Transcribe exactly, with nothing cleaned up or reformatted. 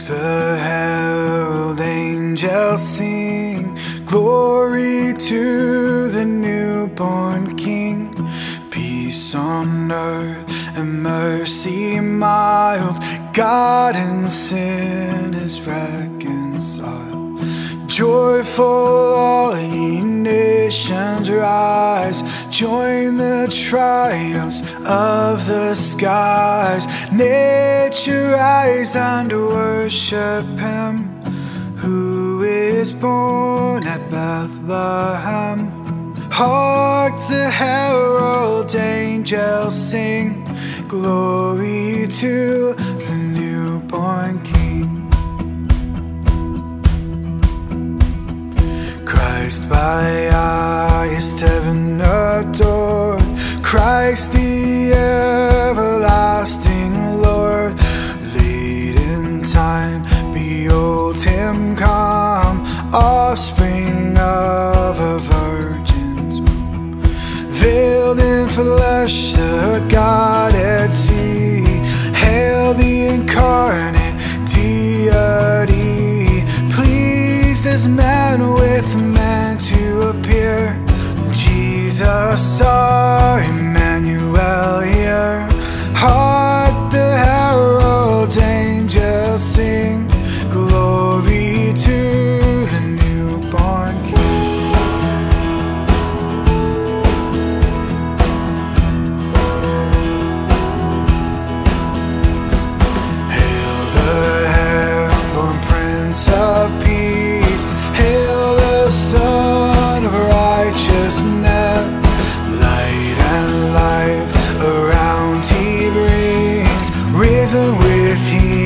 The herald angels sing, glory to the newborn King. Peace on earth and mercy mild, God and sin is reconciled. Joyful all ye nations rise, join the triumphs of the skies. Nature rise and worship Him who is born at Bethlehem. Hark the herald angels sing, glory to the newborn King. Christ by highest heaven adored, Christ the everlasting Lord. Late in time, behold Him come, offspring of a virgin's womb. Veiled in flesh, the Godhead see, hail the incarnate deity. Pleased as man with man to appear, Jesus our Emmanuel here. Hark the herald angels sing, glory to the newborn King. Hail the heaven-born Prince of Peace, hail the Son of righteousness. Light and life around He brings, risen with Him